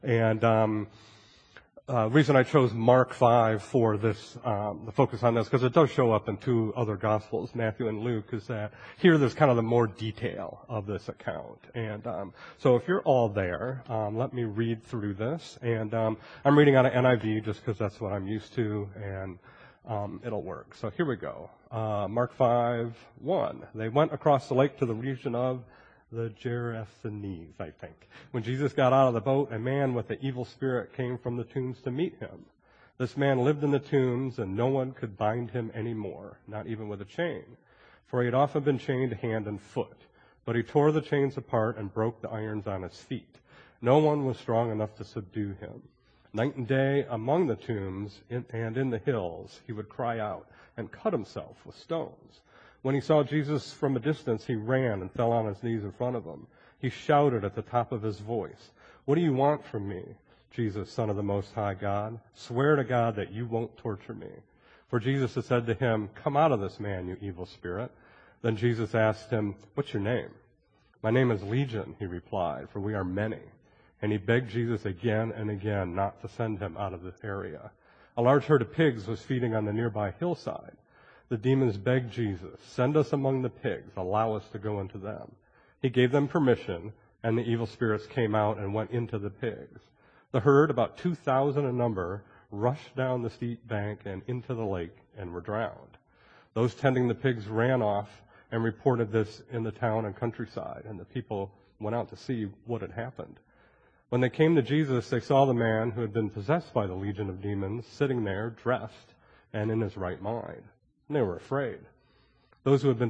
And reason I chose Mark 5 for this, the focus on this, because it does show up in two other Gospels, Matthew and Luke, is that here there's kind of the more detail of this account. And so if you're all there, let me read through this. And I'm reading out of NIV just because that's what I'm used to, and it'll work. So here we go. Mark 5:1. They went across the lake to the region of the Gerasenes, I think. When Jesus got out of the boat, a man with an evil spirit came from the tombs to meet him. This man lived in the tombs, and no one could bind him anymore, not even with a chain, for he had often been chained hand and foot. But he tore the chains apart and broke the irons on his feet. No one was strong enough to subdue him. Night and day among the tombs and in the hills, he would cry out and cut himself with stones. When he saw Jesus from a distance, he ran and fell on his knees in front of him. He shouted at the top of his voice, "What do you want from me, Jesus, Son of the Most High God? Swear to God that you won't torture me." For Jesus had said to him, "Come out of this man, you evil spirit." Then Jesus asked him, "What's your name?" "My name is Legion," he replied, "for we are many." And he begged Jesus again and again not to send him out of the area. A large herd of pigs was feeding on the nearby hillside. The demons begged Jesus, "Send us among the pigs, allow us to go into them." He gave them permission, and the evil spirits came out and went into the pigs. The herd, about 2,000 in number, rushed down the steep bank and into the lake and were drowned. Those tending the pigs ran off and reported this in the town and countryside, and the people went out to see what had happened. When they came to Jesus, they saw the man who had been possessed by the legion of demons sitting there, dressed and in his right mind. And they were afraid. Those who had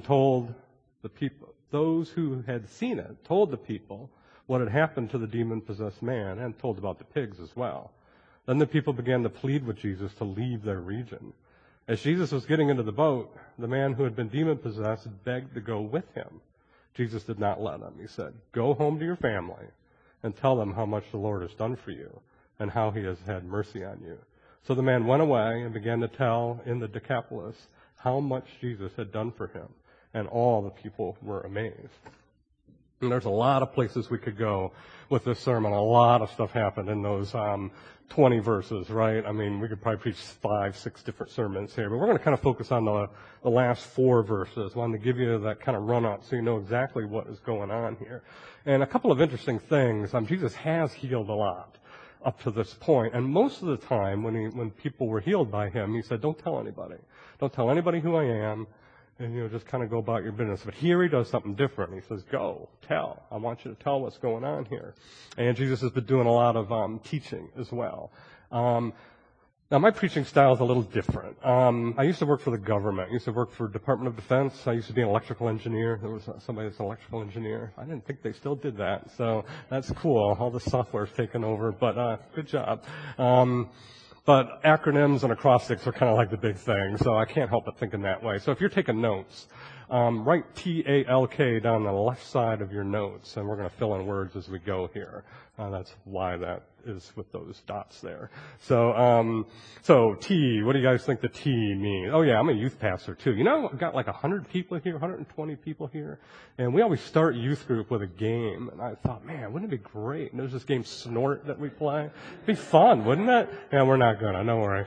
seen it told the people what had happened to the demon-possessed man and told about the pigs as well. Then the people began to plead with Jesus to leave their region. As Jesus was getting into the boat, the man who had been demon-possessed begged to go with him. Jesus did not let him. He said, "Go home to your family and tell them how much the Lord has done for you and how he has had mercy on you." So the man went away and began to tell in the Decapolis how much Jesus had done for him, and all the people were amazed. And there's a lot of places we could go with this sermon. A lot of stuff happened in those 20 verses, right? I mean, we could probably preach 5, 6 different sermons here, but we're going to kind of focus on the last 4 verses. I wanted to give you that kind of run-up so you know exactly what is going on here. And a couple of interesting things. Jesus has healed a lot up to this point, and most of the time when people were healed by him, he said, "Don't tell anybody. Don't tell anybody who I am, and just kind of go about your business." But here he does something different. He says, "Go, tell. I want you to tell what's going on here." And Jesus has been doing a lot of teaching as well. Now, my preaching style is a little different. I used to work for the government. I used to work for Department of Defense. I used to be an electrical engineer. There was somebody that's an electrical engineer. I didn't think they still did that, so that's cool. All the software's taken over, but good job. But acronyms and acrostics are kind of like the big thing, so I can't help but think in that way. So if you're taking notes, write TALK down the left side of your notes, and we're going to fill in words as we go here. That's why that is with those dots there. So T, what do you guys think the T means? Oh yeah, I'm a youth pastor too. You know, I've got like 100 people here, 120 people here, and we always start youth group with a game. And I thought, man, wouldn't it be great? And there's this game Snort that we play. It'd be fun, wouldn't it? Yeah, we're not gonna, don't worry.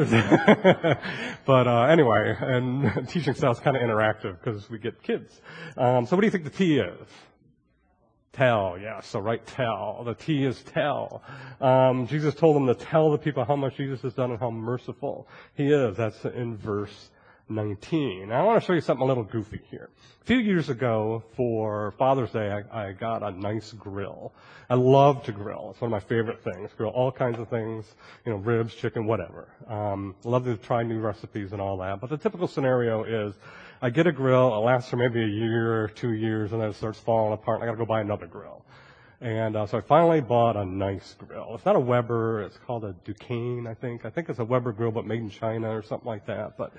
But anyway, and teaching style is kind of interactive because we get kids. So what do you think the T is? Tell, yeah, so write tell. The T is tell. Jesus told them to tell the people how much Jesus has done and how merciful he is. That's in verse 19. Now, I want to show you something a little goofy here. A few years ago, for Father's Day, I got a nice grill. I love to grill. It's one of my favorite things. Grill all kinds of things, ribs, chicken, whatever. Love to try new recipes and all that. But the typical scenario is I get a grill, it lasts for maybe a year or 2 years, and then it starts falling apart, and I got to go buy another grill. And so I finally bought a nice grill. It's not a Weber. It's called a Duquesne, I think. I think it's a Weber grill, but made in China or something like that. But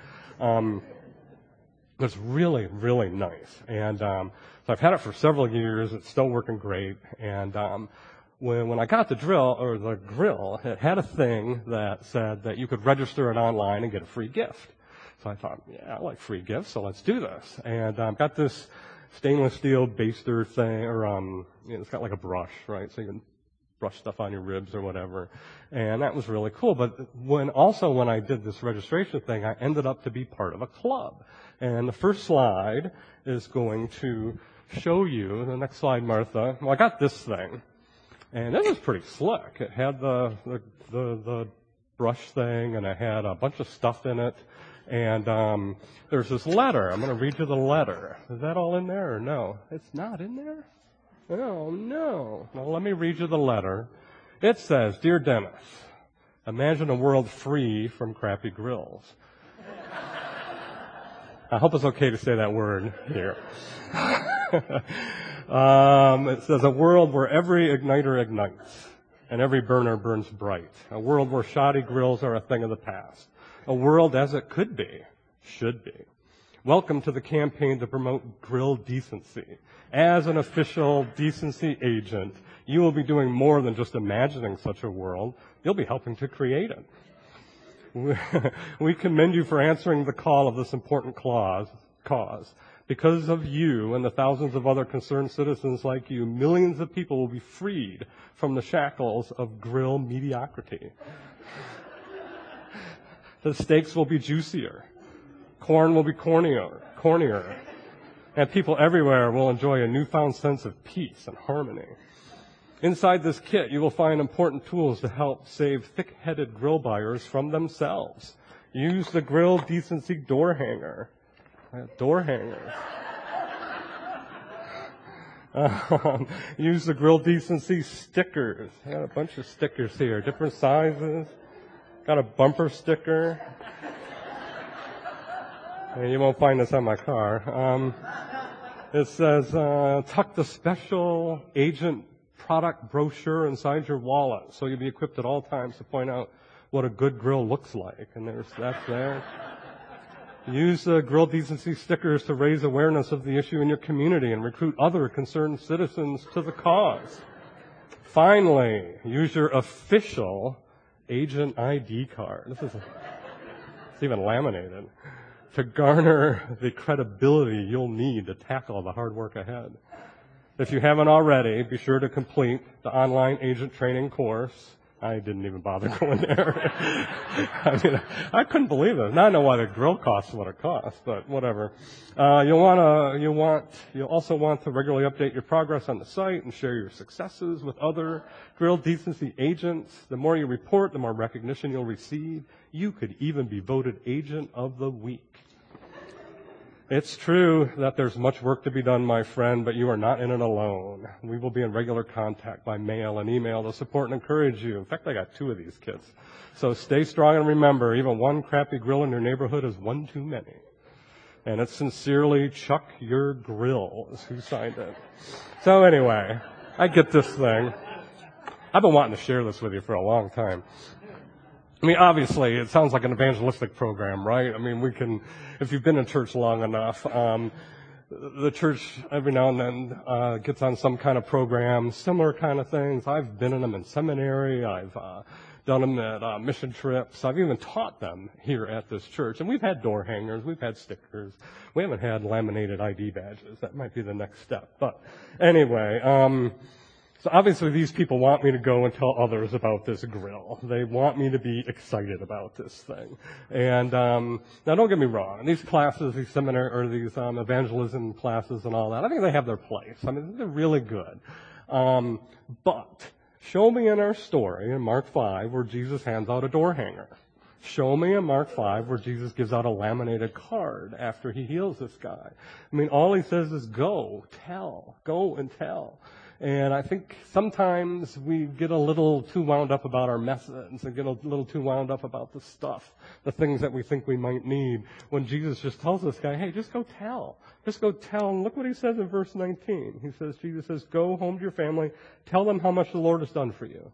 it's really, really nice. And so I've had it for several years. It's still working great. And when I got the grill, it had a thing that said that you could register it online and get a free gift. So I thought, yeah, I like free gifts, so let's do this. And I've got this stainless steel baster thing, or it's got like a brush, right? So you can brush stuff on your ribs or whatever. And that was really cool. But when I did this registration thing, I ended up to be part of a club. And the first slide is going to show you, the next slide, Martha. Well, I got this thing. And this was pretty slick. It had the brush thing, and it had a bunch of stuff in it. And there's this letter. I'm going to read you the letter. Is that all in there or no? It's not in there? Oh, no. Well, let me read you the letter. It says, "Dear Dennis, imagine a world free from crappy grills." I hope it's okay to say that word here. It says, "A world where every igniter ignites and every burner burns bright. A world where shoddy grills are a thing of the past. A world as it could be, should be. Welcome to the campaign to promote grill decency. As an official decency agent, you will be doing more than just imagining such a world. You'll be helping to create it. We commend you for answering the call of this important cause. Because of you and the thousands of other concerned citizens like you, millions of people will be freed from the shackles of grill mediocrity. The steaks will be juicier. Corn will be cornier. And people everywhere will enjoy a newfound sense of peace and harmony. Inside this kit, you will find important tools to help save thick-headed grill buyers from themselves. Use the grill decency door hanger. Door hangers. Use the grill decency stickers. I got a bunch of stickers here, different sizes. Got a bumper sticker. And you won't find this on my car. It says, tuck the special agent product brochure inside your wallet, so you'll be equipped at all times to point out what a good grill looks like. And that's there. Use the grill decency stickers to raise awareness of the issue in your community and recruit other concerned citizens to the cause. Finally, use your official agent ID card. It's even laminated. To garner the credibility you'll need to tackle the hard work ahead. If you haven't already, be sure to complete the online agent training course. I didn't even bother going there. I mean, I couldn't believe it. Now I know why the grill costs what it costs, but whatever. You'll also want to regularly update your progress on the site and share your successes with other grill decency agents. The more you report, the more recognition you'll receive. You could even be voted Agent of the Week. It's true that there's much work to be done, my friend, but you are not in it alone. We will be in regular contact by mail and email to support and encourage you. In fact, I got 2 of these kits. So stay strong and remember, even one crappy grill in your neighborhood is one too many. And it's sincerely Chuck Your Grill is who signed it. So anyway, I get this thing. I've been wanting to share this with you for a long time. I mean, obviously, it sounds like an evangelistic program, right? I mean, if you've been in church long enough, the church every now and then gets on some kind of program, similar kind of things. I've been in them in seminary. I've done them at mission trips. I've even taught them here at this church. And we've had door hangers. We've had stickers. We haven't had laminated ID badges. That might be the next step. But anyway, so obviously these people want me to go and tell others about this grill. They want me to be excited about this thing. And now don't get me wrong. These classes, these seminary or these evangelism classes and all that, I think they have their place. I mean, they're really good. But show me in our story in Mark 5 where Jesus hands out a door hanger. Show me in Mark 5 where Jesus gives out a laminated card after he heals this guy. I mean, all he says is go and tell. And I think sometimes we get a little too wound up about our methods and get a little too wound up about the stuff, the things that we think we might need, when Jesus just tells this guy, hey, just go tell. Just go tell. And look what he says in verse 19. Jesus says, go home to your family, tell them how much the Lord has done for you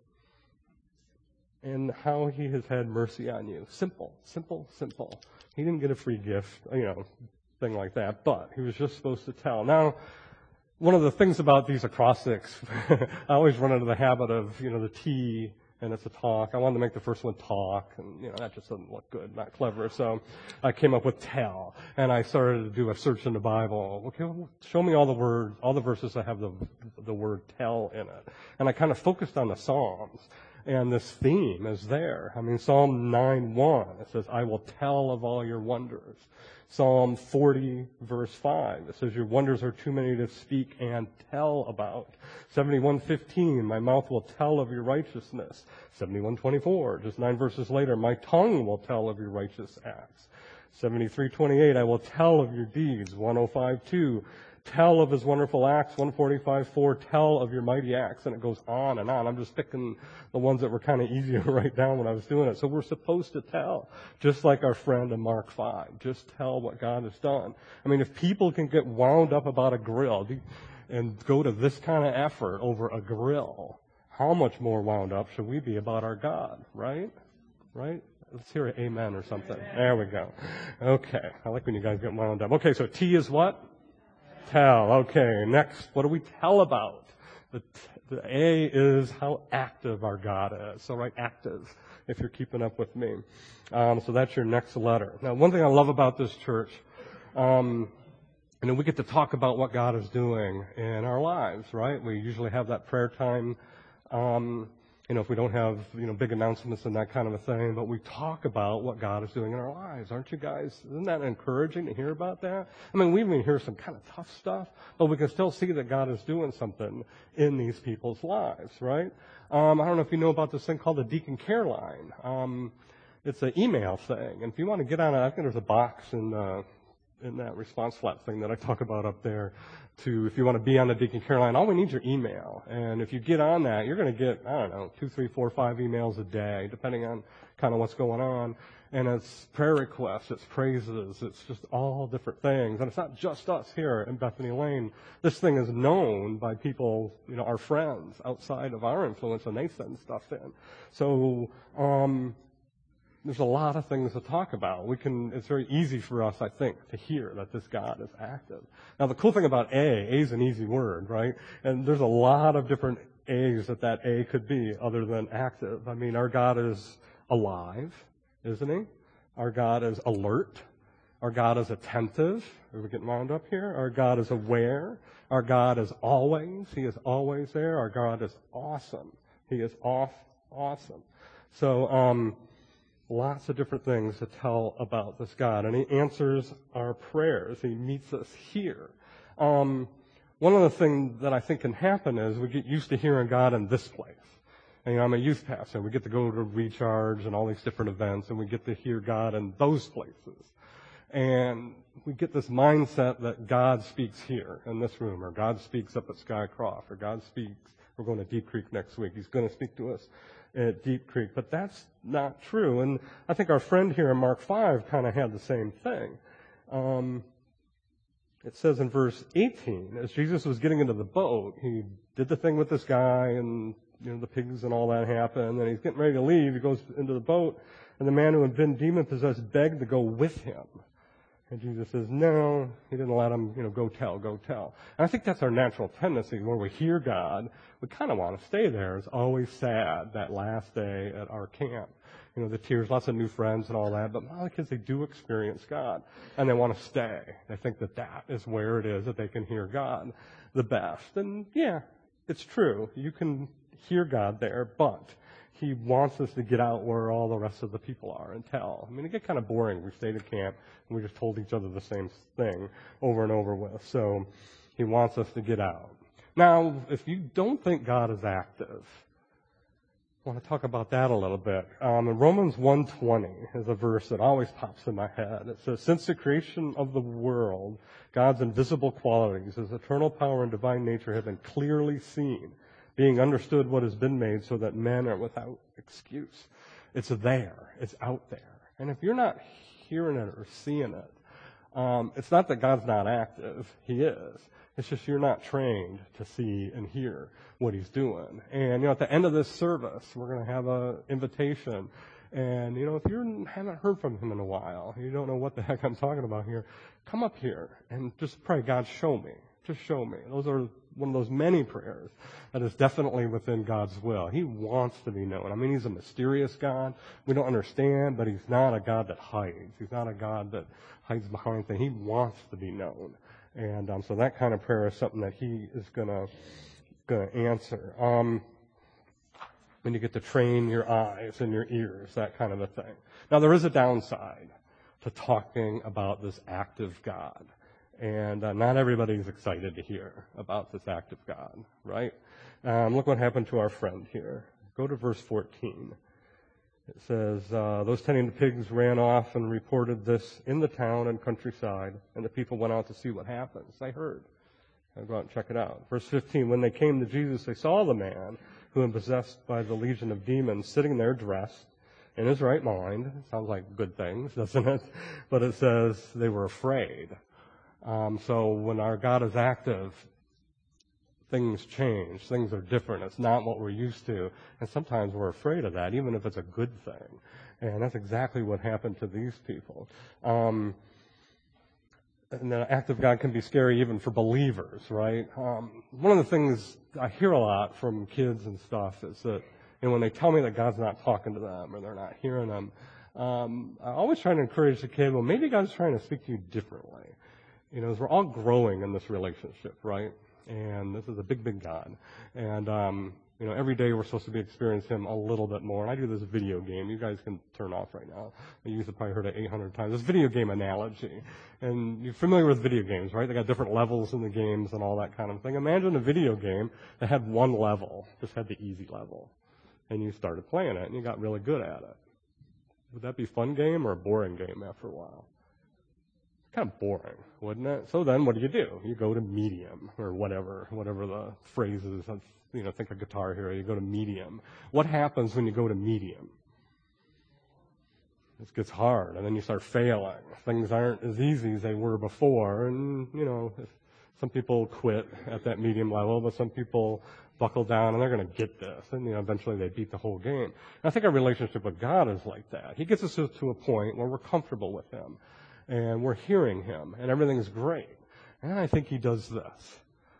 and how he has had mercy on you. Simple, simple, simple. He didn't get a free gift, thing like that, but he was just supposed to tell. Now, one of the things about these acrostics, I always run into the habit of, the T and it's a talk. I wanted to make the first one talk, and that just doesn't look good, not clever. So I came up with tell, and I started to do a search in the Bible. Okay, well, show me all the verses that have the word tell in it. And I kind of focused on the Psalms, and this theme is there. I mean, Psalm 9:1, it says, "I will tell of all your wonders." Psalm 40, verse 5, it says, "Your wonders are too many to speak and tell about." 71:15, "My mouth will tell of your righteousness." 71:24, just 9 verses later, "My tongue will tell of your righteous acts." 73:28, "I will tell of your deeds." 105:2, "Tell of his wonderful acts." 145:4, "Tell of your mighty acts." And it goes on and on. I'm just picking the ones that were kind of easy to write down when I was doing it. So we're supposed to tell, just like our friend in Mark 5. Just tell what God has done. I mean, if people can get wound up about a grill and go to this kind of effort over a grill, how much more wound up should we be about our God, right? Right? Let's hear an amen or something. There we go. Okay. I like when you guys get wound up. Okay, so T is what? Tell. Okay, next, what do we tell about? The A is how active our God is. So write active if you're keeping up with me. So that's your next letter. Now, one thing I love about this church, we get to talk about what God is doing in our lives, right? We usually have that prayer time, if we don't have, big announcements and that kind of a thing, but we talk about what God is doing in our lives. Aren't you guys? Isn't that encouraging to hear about that? I mean, we even hear some kind of tough stuff, but we can still see that God is doing something in these people's lives, right? I don't know if you know about this thing called the Deacon Care Line. It's an email thing, and if you want to get on it, I think there's a box in that response flat thing that I talk about up there if you want to be on the Deacon Care Line, all we need is your email. And if you get on that, you're going to get, 2, 3, 4, 5 emails a day, depending on kind of what's going on. And it's prayer requests, it's praises, it's just all different things. And it's not just us here in Bethany Lane. This thing is known by people, our friends outside of our influence, and they send stuff in. So, there's a lot of things to talk about. It's very easy for us, I think, to hear that this God is active. Now, the cool thing about A is an easy word, right? And there's a lot of different A's that A could be other than active. I mean, our God is alive, isn't he? Our God is alert. Our God is attentive. Are we getting wound up here? Our God is aware. Our God is always. He is always there. Our God is awesome. He is awesome. So, lots of different things to tell about this God. And he answers our prayers. He meets us here. One of the things that I think can happen is we get used to hearing God in this place. And, I'm a youth pastor. We get to go to Recharge and all these different events, and we get to hear God in those places. And we get this mindset that God speaks here in this room, or God speaks up at Skycroft, or God speaks, we're going to Deep Creek next week. He's going to speak to us at Deep Creek. But that's not true. And I think our friend here in Mark 5 kind of had the same thing. It says in verse 18, as Jesus was getting into the boat, he did the thing with this guy, and the pigs and all that happened, and he's getting ready to leave. He goes into the boat, and the man who had been demon-possessed begged to go with him. And Jesus says, no, he didn't let him, go tell. And I think that's our natural tendency. When we hear God, we kind of want to stay there. It's always sad, that last day at our camp. The tears, lots of new friends and all that. But a lot of kids, they do experience God, and they want to stay. They think that is where it is that they can hear God the best. And yeah, it's true. You can hear God there, but he wants us to get out where all the rest of the people are and tell. I mean, it gets kind of boring. We stayed at camp, and we just told each other the same thing over and over with. So he wants us to get out. Now, if you don't think God is active, I want to talk about that a little bit. In Romans 1:20 is a verse that always pops in my head. It says, since the creation of the world, God's invisible qualities, his eternal power and divine nature have been clearly seen, being understood what has been made, so that men are without excuse. It's there. It's out there. And if you're not hearing it or seeing it, it's not that God's not active. He is. It's just you're not trained to see and hear what he's doing. And, at the end of this service, we're going to have an invitation. And, if you haven't heard from him in a while, you don't know what the heck I'm talking about here, come up here and just pray, God, show me. Just show me. Those are one of those many prayers that is definitely within God's will. He wants to be known. I mean, he's a mysterious God. We don't understand, but he's not a God that hides. He's not a God that hides behind things. He wants to be known. And so that kind of prayer is something that he is going to answer. When you get to train your eyes and your ears, that kind of a thing. Now, there is a downside to talking about this active God. And not everybody's excited to hear about this active God, right? Look what happened to our friend here. Go to verse 14. It says, those tending the pigs ran off and reported this in the town and countryside, and the people went out to see what happens. They heard. I'll go out and check it out. Verse 15, when they came to Jesus, they saw the man who was possessed by the legion of demons sitting there dressed in his right mind. Sounds like good things, doesn't it? But it says they were afraid. So when our God is active, things change. Things are different. It's not what we're used to. And sometimes we're afraid of that, even if it's a good thing. And that's exactly what happened to these people. And the active God can be scary even for believers, right? One of the things I hear a lot from kids and stuff is that, when they tell me that God's not talking to them or they're not hearing them, I always try to encourage the kid, well, maybe God's trying to speak to you differently. As we're all growing in this relationship, right? And this is a big, big God. And, every day we're supposed to be experiencing him a little bit more. And I do this video game. You guys can turn off right now. You've probably heard it 800 times. This video game analogy. And you're familiar with video games, right? They got different levels in the games and all that kind of thing. Imagine a video game that had one level, just had the easy level. And you started playing it and you got really good at it. Would that be a fun game or a boring game after a while? Kind of boring, wouldn't it? So then what do? You go to medium or whatever the phrase is. Think of Guitar Hero. You go to medium. What happens when you go to medium? It gets hard, and then you start failing. Things aren't as easy as they were before, and, some people quit at that medium level, but some people buckle down, and they're going to get this, and, eventually they beat the whole game. And I think our relationship with God is like that. He gets us to a point where we're comfortable with him, and we're hearing him, and everything's great. And I think he does this.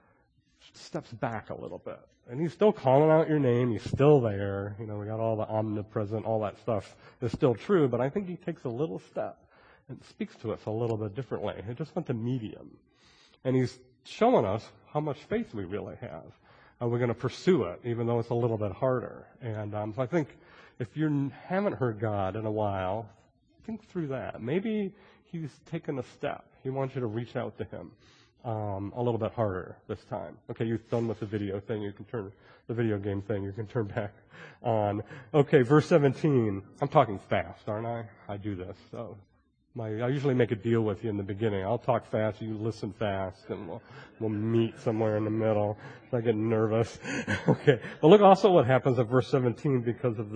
Steps back a little bit. And he's still calling out your name. He's still there. We got all the omnipresent, all that stuff is still true, but I think he takes a little step and speaks to us a little bit differently. He just went to medium. And he's showing us how much faith we really have. We're going to pursue it, even though it's a little bit harder. And so I think if you haven't heard God in a while, think through that. Maybe he's taken a step. He wants you to reach out to him a little bit harder this time. Okay, you're done with the video thing. You can turn the video game thing. You can turn back on. Okay, verse 17. I'm talking fast, aren't I? I do this. So I usually make a deal with you in the beginning. I'll talk fast. You listen fast, and we'll meet somewhere in the middle. So I get nervous. Okay. But look also what happens at verse 17 because of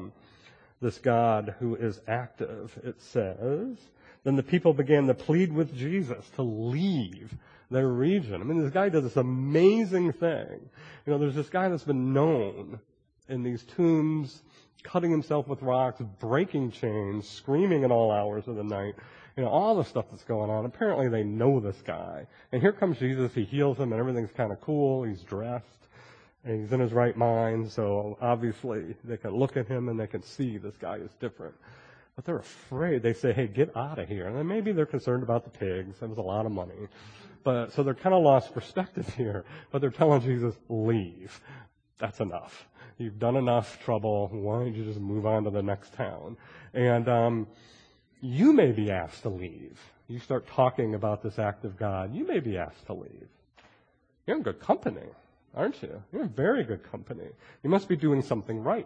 this God who is active. It says, then the people began to plead with Jesus to leave their region. I mean, this guy does this amazing thing. There's this guy that's been known in these tombs, cutting himself with rocks, breaking chains, screaming at all hours of the night. All the stuff that's going on. Apparently they know this guy. And here comes Jesus. He heals him and everything's kind of cool. He's dressed and he's in his right mind. So obviously they can look at him and they can see this guy is different. But they're afraid. They say, hey, get out of here. And then maybe they're concerned about the pigs. That was a lot of money. So they're kind of lost perspective here. But they're telling Jesus, leave. That's enough. You've done enough trouble. Why don't you just move on to the next town? And you may be asked to leave. You start talking about this active God. You may be asked to leave. You're in good company, aren't you? You're in very good company. You must be doing something right.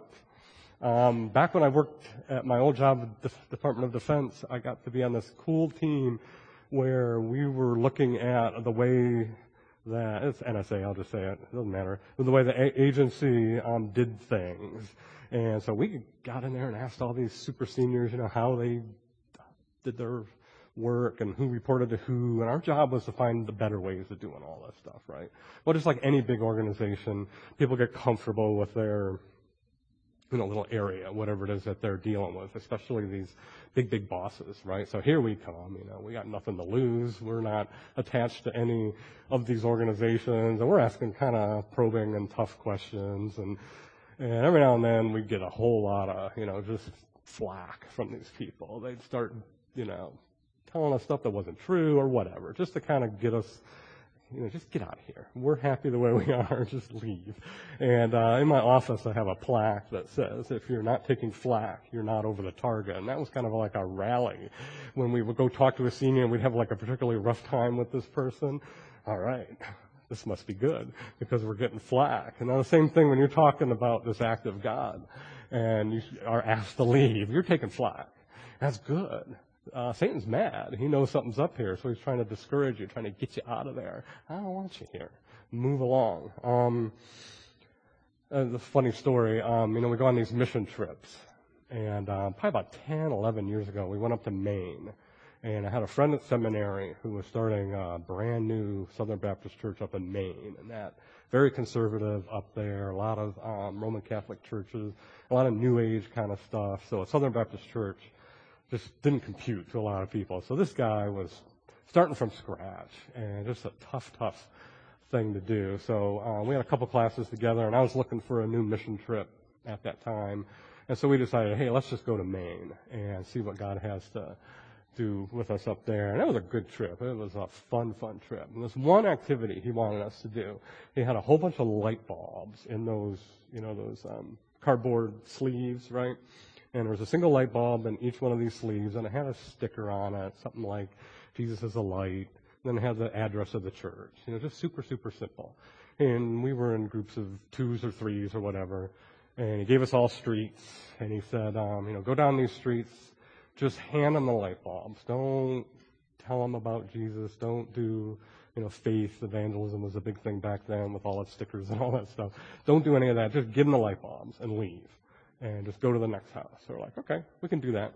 Back when I worked at my old job at the Department of Defense, I got to be on this cool team where we were looking at the way that, it's NSA, I'll just say it doesn't matter, the way the agency did things. And so we got in there and asked all these super seniors, how they did their work and who reported to who. And our job was to find the better ways of doing all this stuff, right? Well, just like any big organization, people get comfortable with their little area, whatever it is that they're dealing with, especially these big bosses, right? So here we come, we got nothing to lose. We're not attached to any of these organizations, and we're asking kind of probing and tough questions, and every now and then we get a whole lot of, just flack from these people. They'd start, telling us stuff that wasn't true or whatever, just to kind of get us, just get out of here. We're happy the way we are. Just leave. And in my office, I have a plaque that says, if you're not taking flack, you're not over the target. And that was kind of like our rally. When we would go talk to a senior and we'd have like a particularly rough time with this person, all right, this must be good because we're getting flack. And now the same thing when you're talking about this act of God and you are asked to leave, you're taking flack. That's good. Satan's mad. He knows something's up here, so he's trying to discourage you, trying to get you out of there. I don't want you here. Move along. The funny story, we go on these mission trips, and probably about 10, 11 years ago, we went up to Maine, and I had a friend at seminary who was starting a brand new Southern Baptist church up in Maine, and that very conservative up there, a lot of Roman Catholic churches, a lot of New Age kind of stuff. So a Southern Baptist church just didn't compute to a lot of people. So this guy was starting from scratch, and just a tough thing to do. So we had a couple classes together, and I was looking for a new mission trip at that time. And so we decided, hey, let's just go to Maine and see what God has to do with us up there. And it was a good trip. It was a fun trip. And this one activity he wanted us to do, he had a whole bunch of light bulbs in those, those cardboard sleeves, right? And there was a single light bulb in each one of these sleeves, and it had a sticker on it, something like Jesus is a light. Then it had the address of the church. Just super simple. And we were in groups of 2s or 3s or whatever. And he gave us all streets, and he said, go down these streets, just hand them the light bulbs. Don't tell them about Jesus. Don't do, faith evangelism was a big thing back then with all its stickers and all that stuff. Don't do any of that. Just give them the light bulbs and leave. And just go to the next house. So we're like, okay, we can do that.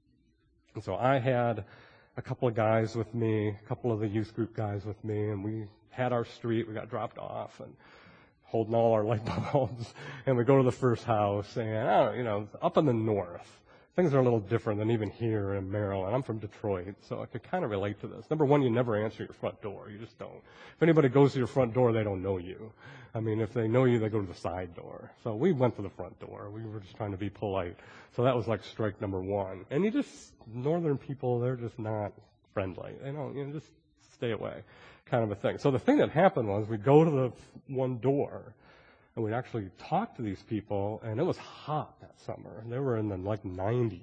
And so I had a couple of guys with me, a couple of the youth group guys with me, and we had our street. We got dropped off and holding all our light bulbs. And we go to the first house, and up in the north, things are a little different than even here in Maryland. I'm from Detroit, so I could kind of relate to this. Number one, you never answer your front door. You just don't. If anybody goes to your front door, they don't know you. I mean, if they know you, they go to the side door. So we went to the front door. We were just trying to be polite. So that was like strike number one. And northern people, they're just not friendly. They don't, just stay away kind of a thing. So the thing that happened was we'd go to the one door, and we'd actually talk to these people, and it was hot that summer. They were in the 90s,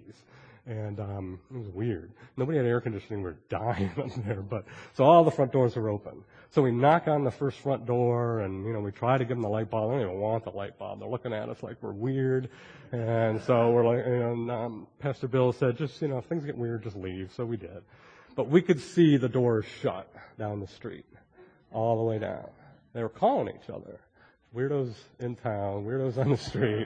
and it was weird. Nobody had air conditioning. We were dying up there, so all the front doors were open. So we knock on the first front door, and we try to give them the light bulb. They don't even want the light bulb. They're looking at us like we're weird, and so we're like, and Pastor Bill said, just if things get weird, just leave. So we did, but we could see the doors shut down the street, all the way down. They were calling each other. Weirdos in town, weirdos on the street.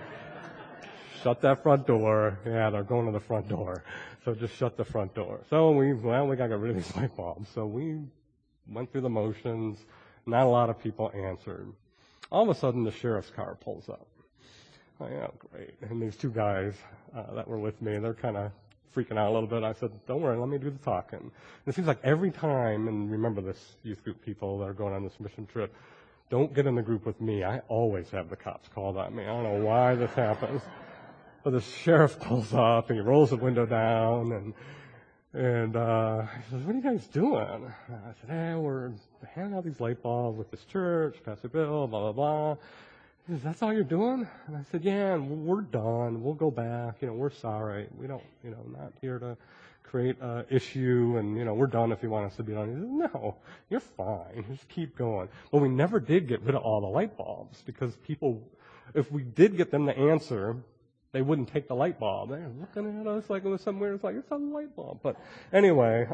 Shut that front door. Yeah, they're going to the front door. So just shut the front door. So we got to get rid of these light bulbs. So we went through the motions. Not a lot of people answered. All of a sudden, the sheriff's car pulls up. Oh, yeah, great. And these two guys that were with me, they're kind of freaking out a little bit. I said, don't worry, let me do the talking. And it seems like every time, and remember this, youth group people that are going on this mission trip, don't get in the group with me. I always have the cops called on me. I don't know why this happens. But the sheriff pulls up, and he rolls the window down, and he says, what are you guys doing? And I said, hey, we're handing out these light bulbs with this church, Pastor Bill, blah, blah, blah. He says, that's all you're doing? And I said, yeah, and we're done. We'll go back. We're sorry. We don't, not here to create an issue, and, we're done if you want us to be done. He says, no, you're fine. Just keep going. But we never did get rid of all the light bulbs because people, if we did get them to answer, they wouldn't take the light bulb. They're looking at us like it was something weird. It's like, it's a light bulb. But anyway,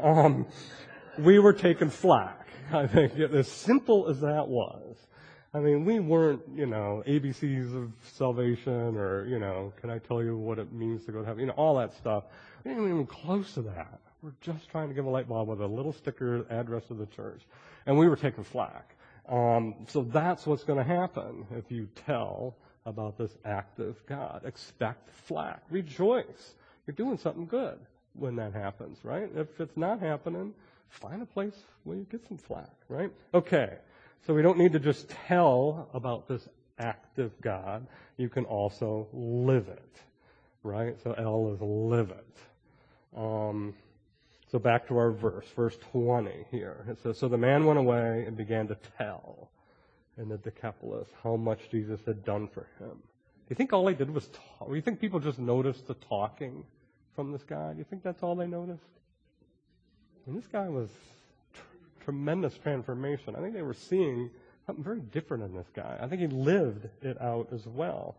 we were taking flack. I think as simple as that was. I mean, we weren't, ABCs of salvation or, can I tell you what it means to go to heaven? All that stuff. We didn't even close to that. We're just trying to give a light bulb with a little sticker, address of the church. And we were taking flack. So that's what's going to happen if you tell about this active God. Expect flack. Rejoice. You're doing something good when that happens, right? If it's not happening, find a place where you get some flack, right? Okay, so we don't need to just tell about this active God. You can also live it, right? So L is live it. So back to our verse 20 here. It says, so the man went away and began to tell in the Decapolis how much Jesus had done for him. Do you think all he did was talk? Do you think people just noticed the talking from this guy? Do you think that's all they noticed? And this guy was tremendous transformation. I think they were seeing something very different in this guy. I think he lived it out as well.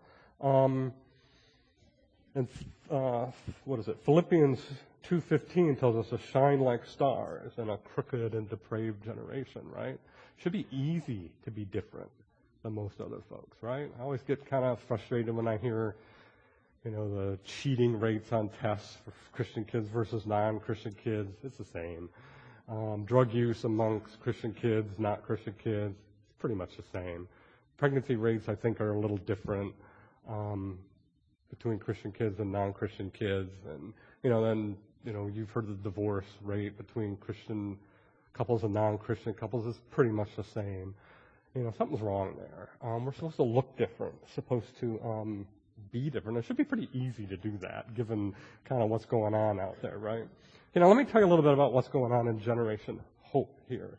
What is it? Philippians 2:15 tells us to shine like stars in a crooked and depraved generation, right? Should be easy to be different than most other folks, right? I always get kind of frustrated when I hear, the cheating rates on tests for Christian kids versus non-Christian kids. It's the same. Drug use amongst Christian kids, not Christian kids, it's pretty much the same. Pregnancy rates, I think, are a little different between Christian kids and non-Christian kids. And, you've heard the divorce rate between Christian couples and non-Christian couples is pretty much the same. Something's wrong there. We're supposed to look different, supposed to be different. It should be pretty easy to do that, given kind of what's going on out there, right? Let me tell you a little bit about what's going on in Generation Hope here.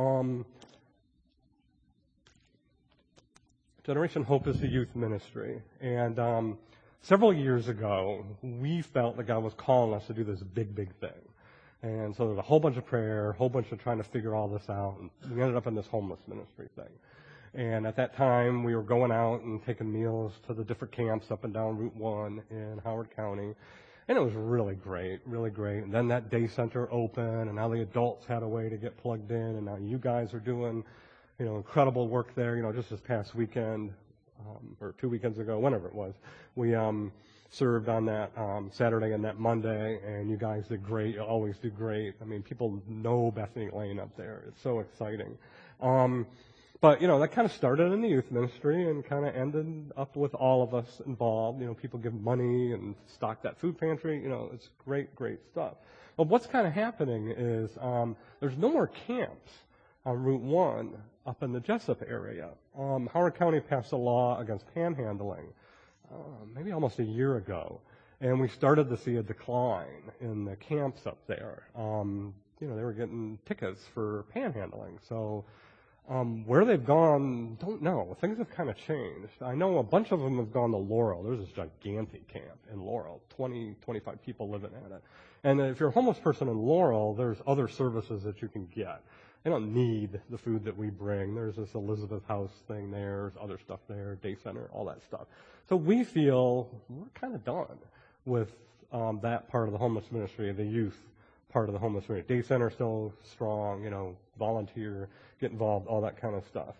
Generation Hope is the youth ministry, and several years ago, we felt that God was calling us to do this big, big thing. And so there was a whole bunch of prayer, a whole bunch of trying to figure all this out, and we ended up in this homeless ministry thing. And at that time, we were going out and taking meals to the different camps up and down Route 1 in Howard County. And it was really great, really great. And then that day center opened, and now the adults had a way to get plugged in, and now you guys are doing, incredible work there. Just this past weekend, or 2 weekends ago, whenever it was, we served on that Saturday and that Monday, and you guys did great. You always do great. I mean, people know Bethany Lane up there. It's so exciting. But, that kind of started in the youth ministry and kind of ended up with all of us involved. People give money and stock that food pantry. It's great, great stuff. But what's kind of happening is there's no more camps on Route 1 up in the Jessup area. Howard County passed a law against panhandling maybe almost a year ago, and we started to see a decline in the camps up there. They were getting tickets for panhandling. So where they've gone, don't know. Things have kind of changed. I know a bunch of them have gone to Laurel. There's this gigantic camp in Laurel, 20, 25 people living at it. And if you're a homeless person in Laurel, there's other services that you can get. They don't need the food that we bring. There's this Elizabeth House thing there. There's other stuff there, day center, all that stuff. So we feel we're kind of done with that part of the homeless ministry, the youth part of the homeless ministry. Day center still strong, volunteer, get involved, all that kind of stuff.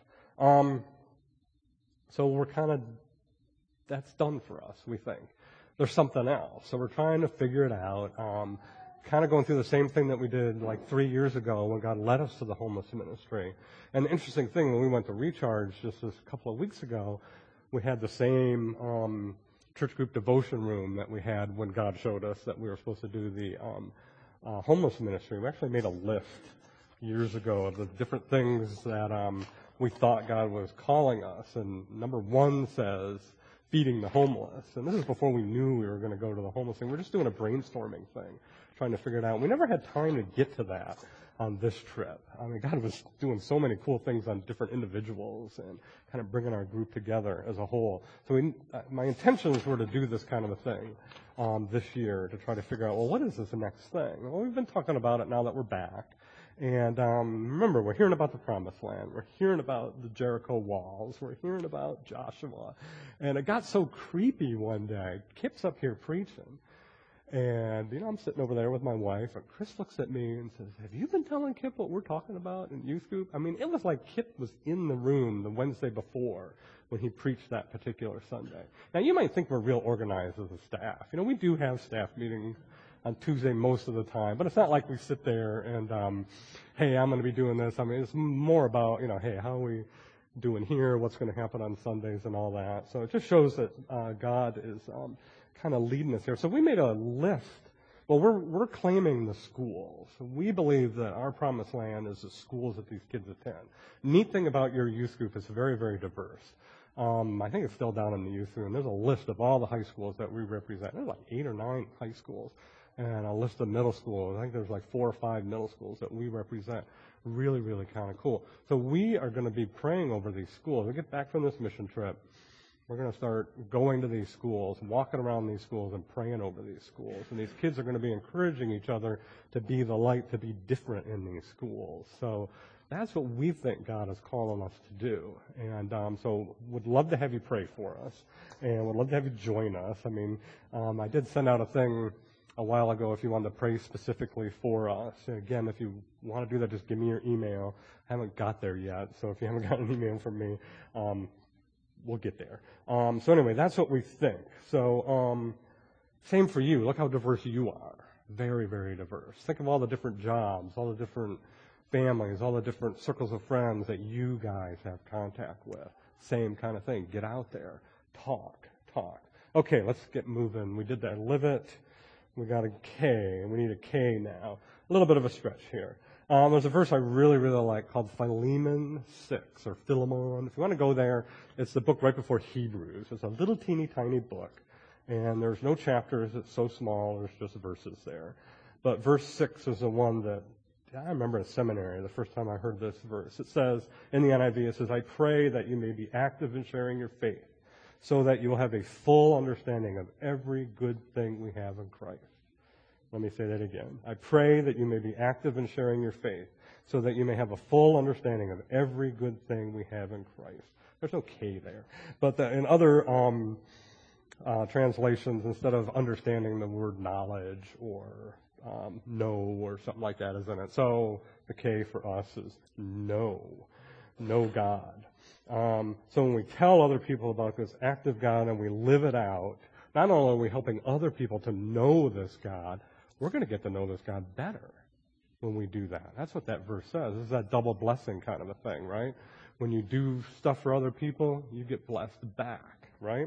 So we're that's done for us, we think. There's something else. So we're trying to figure it out. Kind of going through the same thing that we did like 3 years ago when God led us to the homeless ministry. And the interesting thing, when we went to Recharge just this couple of weeks ago, we had the same church group devotion room that we had when God showed us that we were supposed to do the homeless ministry. We actually made a list years ago of the different things that we thought God was calling us. And number 1 says feeding the homeless. And this is before we knew we were going to go to the homeless thing. We're just doing a brainstorming thing, trying to figure it out. We never had time to get to that on this trip. I mean, God was doing so many cool things on different individuals and kind of bringing our group together as a whole. So my intentions were to do this kind of a thing this year to try to figure out, well, what is this next thing? Well, we've been talking about it now that we're back. And remember, we're hearing about the Promised Land. We're hearing about the Jericho walls. We're hearing about Joshua. And it got so creepy one day. Kip's up here preaching. And, I'm sitting over there with my wife, and Chris looks at me and says, have you been telling Kip what we're talking about in youth group? I mean, it was like Kip was in the room the Wednesday before when he preached that particular Sunday. Now, you might think we're real organized as a staff. We do have staff meetings on Tuesday most of the time, but it's not like we sit there and, hey, I'm going to be doing this. I mean, it's more about, hey, how are we doing here, what's going to happen on Sundays and all that. So it just shows that God is kind of leading us here. So we made a list. Well, we're claiming the schools. We believe that our promised land is the schools that these kids attend. Neat thing about your youth group is very, very diverse. I think it's still down in the youth room. There's a list of all the high schools that we represent. There's like 8 or 9 high schools and a list of middle schools. I think there's like 4 or 5 middle schools that we represent. Really, really kind of cool. So we are going to be praying over these schools. We get back from this mission trip. We're going to start going to these schools, walking around these schools and praying over these schools. And these kids are going to be encouraging each other to be the light, to be different in these schools. So that's what we think God is calling us to do. And so would love to have you pray for us. And would love to have you join us. I mean, I did send out a thing a while ago if you wanted to pray specifically for us. And again, if you want to do that, just give me your email. I haven't got there yet. So if you haven't got an email from me, we'll get there. So anyway, that's what we think. So same for you. Look how diverse you are. Very, very diverse. Think of all the different jobs, all the different families, all the different circles of friends that you guys have contact with. Same kind of thing. Get out there. Talk. Okay, let's get moving. We did that. Live it. We got a K, and we need a K now. A little bit of a stretch here. There's a verse I really, really like called Philemon 6, or Philemon. If you want to go there, it's the book right before Hebrews. It's a little teeny tiny book, and there's no chapters. It's so small. There's just verses there. But verse 6 is the one that I remember in seminary the first time I heard this verse. It says, in the NIV, it says, I pray that you may be active in sharing your faith, so that you will have a full understanding of every good thing we have in Christ. Let me say that again. I pray that you may be active in sharing your faith, so that you may have a full understanding of every good thing we have in Christ. There's no K there. But in other translations, instead of understanding, the word knowledge or know or something like that is in it. So the K for us is know God. So when we tell other people about this active God and we live it out, not only are we helping other people to know this God, we're going to get to know this God better when we do that. That's what that verse says. This is that double blessing kind of a thing, right? When you do stuff for other people, you get blessed back, right?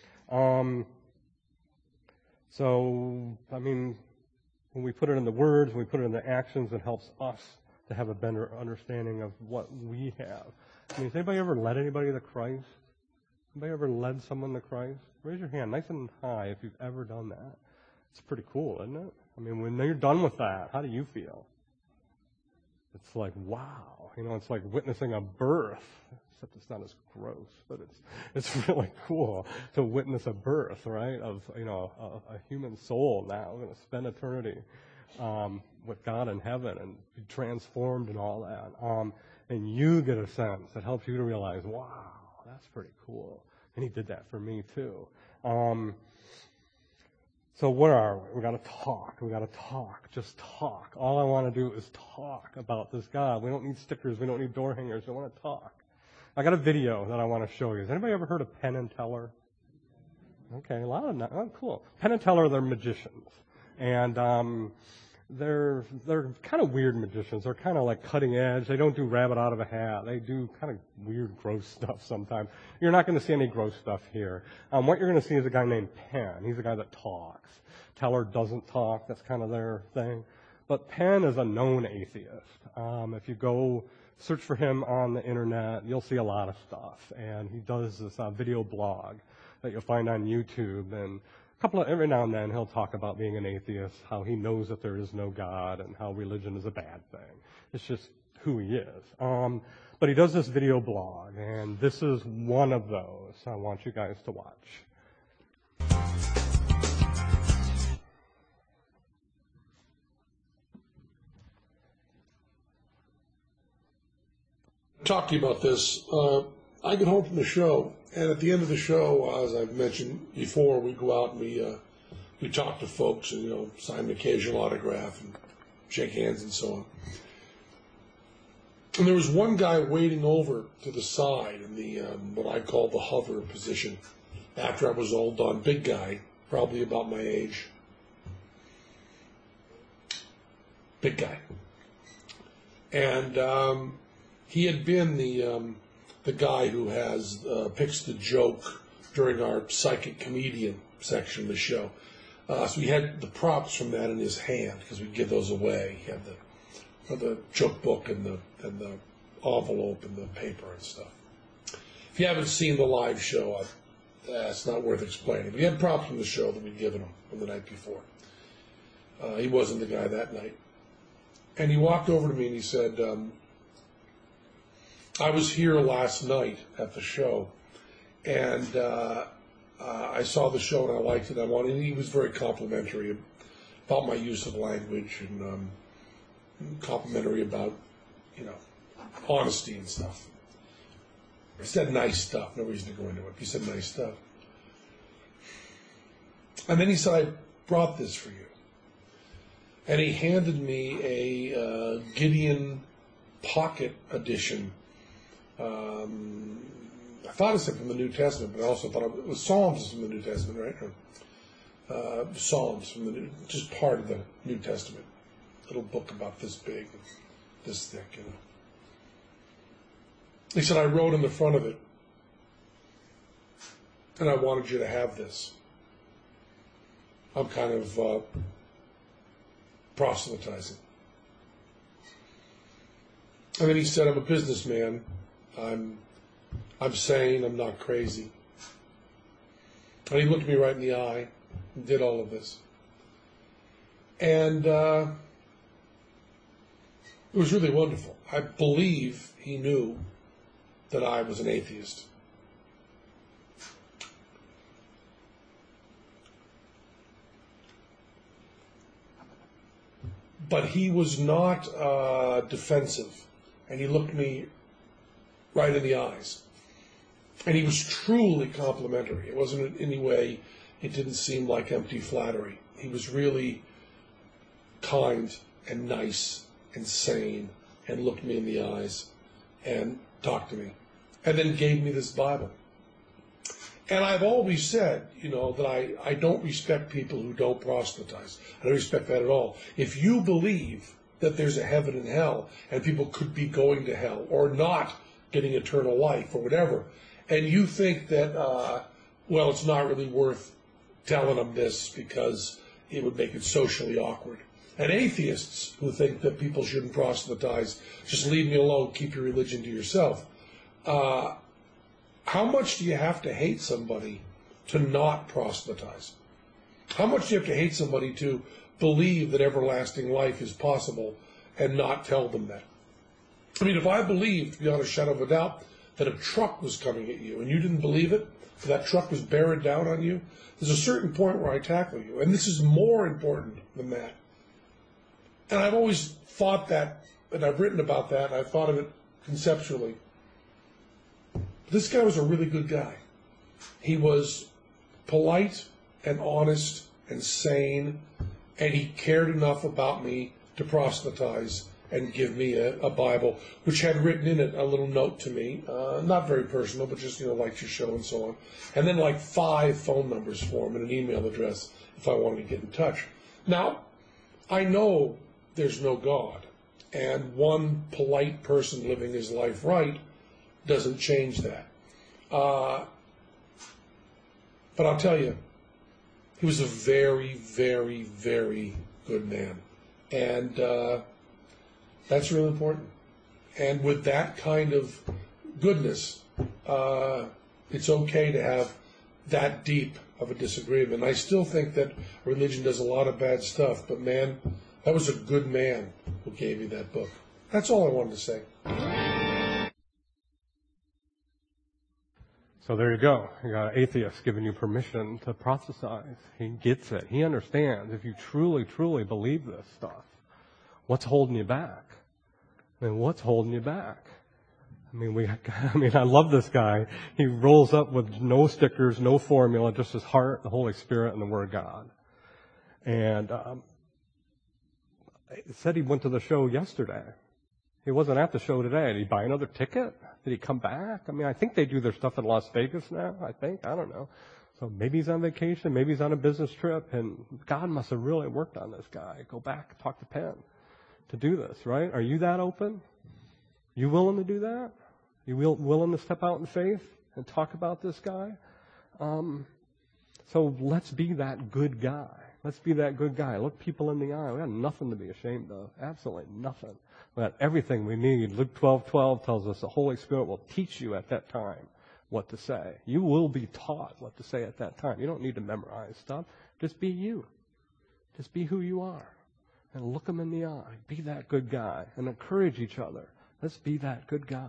So, I mean, when we put it in the words, when we put it in the actions, it helps us to have a better understanding of what we have. I mean, has anybody ever led anybody to Christ? Anybody ever led someone to Christ? Raise your hand nice and high if you've ever done that. It's pretty cool, isn't it? I mean, when you're done with that, how do you feel? It's like, wow. You know, it's like witnessing a birth, except it's not as gross, but it's really cool to witness a birth, right, of, you know, a human soul now going to spend eternity with God in heaven and be transformed and all that. And you get a sense that helps you to realize, wow, that's pretty cool. And he did that for me too. So where are we? We got to talk. We got to talk. Just talk. All I want to do is talk about this God. We don't need stickers. We don't need door hangers. I want to talk. I got a video that I want to show you. Has anybody ever heard of Penn and Teller? Okay, a lot of them. Oh, cool. Penn and Teller, they're magicians, and they're kind of weird magicians. They're kind of like cutting edge. They don't do rabbit out of a hat. They do kind of weird, gross stuff sometimes. You're not going to see any gross stuff here. What you're going to see is a guy named Penn. He's a guy that talks. Teller doesn't talk. That's kind of their thing. But Penn is a known atheist. If you go search for him on the internet, you'll see a lot of stuff. And he does this video blog that you'll find on YouTube. And every now and then he'll talk about being an atheist, how he knows that there is no God, and how religion is a bad thing. It's just who he is. But he does this video blog, and this is one of those I want you guys to watch. Talk to you about this. I get home from the show, and at the end of the show, as I've mentioned before, we go out and we talk to folks and, you know, sign an occasional autograph and shake hands and so on. And there was one guy waiting over to the side in the what I call the hover position after I was all done. Big guy, probably about my age. Big guy. And he had been the the guy who picks the joke during our psychic comedian section of the show. So he had the props from that in his hand because we'd give those away. He had the joke book and the envelope and the paper and stuff. If you haven't seen the live show, it's not worth explaining. But he had props from the show that we'd given him from the night before. He wasn't the guy that night. And he walked over to me and he said, I was here last night at the show, and I saw the show and I liked it. And he was very complimentary about my use of language and complimentary about, honesty and stuff. He said nice stuff. No reason to go into it. He said nice stuff. And then he said, I brought this for you. And he handed me a Gideon Pocket Edition. I thought it said from the New Testament, but I also thought it was Psalms from the New Testament, right? Or, Psalms from the New, just part of the New Testament. Little book about this big, this thick, He said, I wrote in the front of it, and I wanted you to have this. I'm kind of proselytizing. And then he said, I'm a businessman. I'm sane. I'm not crazy. And he looked me right in the eye and did all of this. And it was really wonderful. I believe he knew that I was an atheist. But he was not defensive, and he looked me right in the eyes. And he was truly complimentary. It wasn't in any way, it didn't seem like empty flattery. He was really kind and nice and sane and looked me in the eyes and talked to me. And then gave me this Bible. And I've always said, that I don't respect people who don't proselytize. I don't respect that at all. If you believe that there's a heaven and hell, and people could be going to hell, or not getting eternal life, or whatever, and you think that, it's not really worth telling them this because it would make it socially awkward. And atheists who think that people shouldn't proselytize, just leave me alone, keep your religion to yourself. How much do you have to hate somebody to not proselytize? How much do you have to hate somebody to believe that everlasting life is possible and not tell them that? I mean, if I believed, beyond a shadow of a doubt, that a truck was coming at you and you didn't believe it, that truck was bearing down on you, there's a certain point where I tackle you. And this is more important than that. And I've always thought that, and I've written about that, and I've thought of it conceptually. This guy was a really good guy. He was polite and honest and sane, and he cared enough about me to proselytize and give me a Bible, which had written in it a little note to me, not very personal, but just, liked your show and so on. And then 5 phone numbers for him and an email address if I wanted to get in touch. Now, I know there's no God, and one polite person living his life right doesn't change that. But I'll tell you, he was a very, very, very good man. And that's really important. And with that kind of goodness, it's okay to have that deep of a disagreement. I still think that religion does a lot of bad stuff, but man, that was a good man who gave me that book. That's all I wanted to say. So there you go. You got an atheist giving you permission to proselytize. He gets it. He understands. If you truly, truly believe this stuff, what's holding you back? I mean, what's holding you back? I love this guy. He rolls up with no stickers, no formula, just his heart, the Holy Spirit, and the Word of God. And he said he went to the show yesterday. He wasn't at the show today. Did he buy another ticket? Did he come back? I think they do their stuff in Las Vegas now, I don't know. So maybe he's on vacation, maybe he's on a business trip, and God must have really worked on this guy. Go back, talk to Penn to do this, right? Are you that open? You willing to do that? You willing to step out in faith and talk about this guy? So let's be that good guy. Let's be that good guy. Look people in the eye. We have nothing to be ashamed of. Absolutely nothing. We have everything we need. Luke 12:12 tells us the Holy Spirit will teach you at that time what to say. You will be taught what to say at that time. You don't need to memorize stuff. Just be you. Just be who you are. And look them in the eye. Be that good guy. And encourage each other. Let's be that good guy.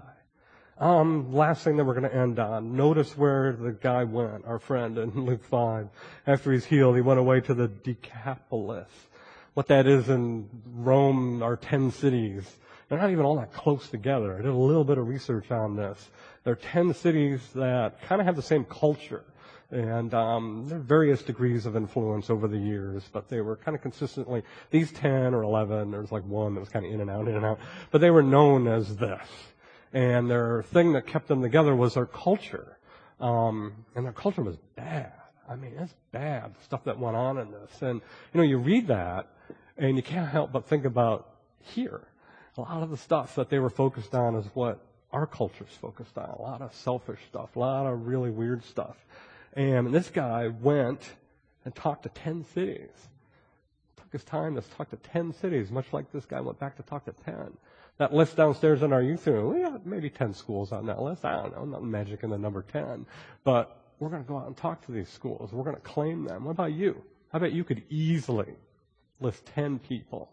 Last thing that we're going to end on. Notice where the guy went, our friend in Luke 5. After he's healed, he went away to the Decapolis. What that is in Rome are 10 cities. They're not even all that close together. I did a little bit of research on this. There are 10 cities that kind of have the same culture. And there are various degrees of influence over the years, but they were kind of consistently, these 10 or 11, there's like one that was kind of in and out. But they were known as this. And their thing that kept them together was their culture. And their culture was bad. I mean, it's bad, the stuff that went on in this. And, you read that, and you can't help but think about here. A lot of the stuff that they were focused on is what our culture's focused on. A lot of selfish stuff, a lot of really weird stuff. And this guy went and talked to 10 cities. Took his time to talk to 10 cities, much like this guy went back to talk to 10. That list downstairs in our youth room, we got maybe 10 schools on that list. I don't know, nothing magic in the number 10. But we're going to go out and talk to these schools. We're going to claim them. What about you? I bet you could easily list 10 people,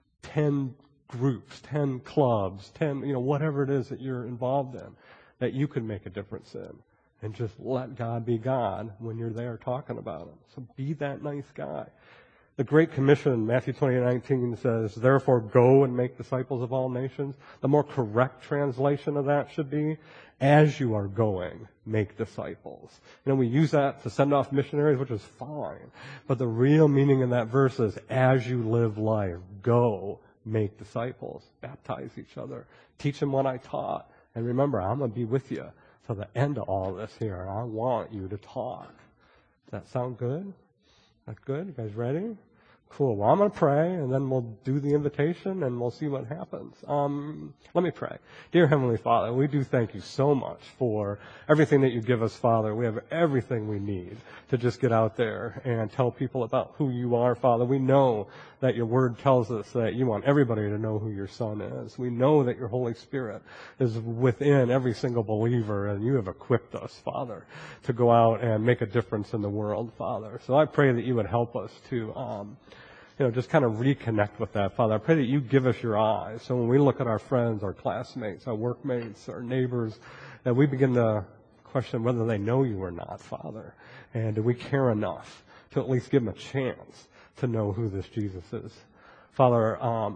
10 groups, 10 clubs, 10, whatever it is that you're involved in, that you could make a difference in. And just let God be God when you're there talking about Him. So be that nice guy. The Great Commission, Matthew 20:19 says, therefore go and make disciples of all nations. The more correct translation of that should be, as you are going, make disciples. We use that to send off missionaries, which is fine. But the real meaning in that verse is, as you live life, go make disciples. Baptize each other. Teach them what I taught. And remember, I'm going to be with you to the end of all this here. I want you to talk. Does that sound good? That good? You guys ready? Cool. Well, I'm going to pray, and then we'll do the invitation, and we'll see what happens. Let me pray. Dear Heavenly Father, we do thank you so much for everything that you give us, Father. We have everything we need to just get out there and tell people about who you are, Father. We know that your word tells us that you want everybody to know who your Son is. We know that your Holy Spirit is within every single believer, and you have equipped us, Father, to go out and make a difference in the world, Father. So I pray that you would help us to just kind of reconnect with that, Father. I pray that you give us your eyes. So when we look at our friends, our classmates, our workmates, our neighbors, that we begin to question whether they know you or not, Father. And do we care enough to at least give them a chance to know who this Jesus is? Father,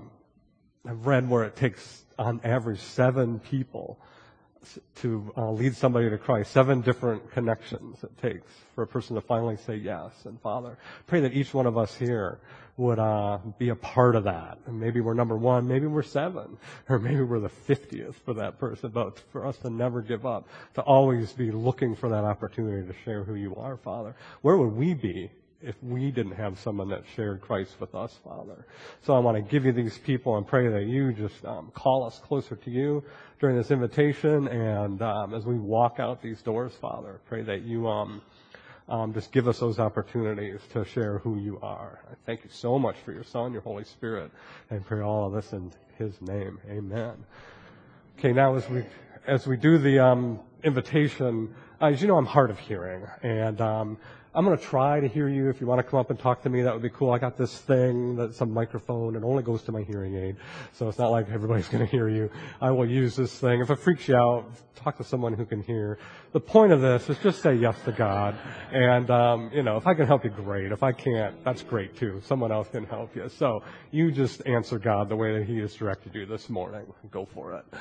I've read where it takes, on average, 7 people to lead somebody to Christ. 7 different connections it takes for a person to finally say yes. And Father, pray that each one of us here would be a part of that. And maybe we're number 1, maybe we're 7, or maybe we're the 50th for that person. But for us to never give up, to always be looking for that opportunity to share who you are, Father. Where would we be if we didn't have someone that shared Christ with us, Father? So I want to give you these people and pray that you just call us closer to you during this invitation. And as we walk out these doors, Father, pray that you just give us those opportunities to share who you are. I thank you so much for your Son, your Holy Spirit, and pray all of this in His name. Amen. Okay, now as we do the invitation, as you know, I'm hard of hearing, and I'm going to try to hear you. If you want to come up and talk to me, that would be cool. I got this thing that's a microphone. It only goes to my hearing aid, so it's not like everybody's going to hear you. I will use this thing. If it freaks you out, talk to someone who can hear. The point of this is just say yes to God. And, if I can help you, great. If I can't, that's great too. Someone else can help you. So you just answer God the way that He has directed you this morning. Go for it.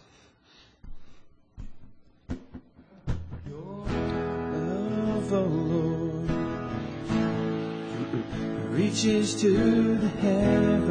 The Lord reaches to the heavens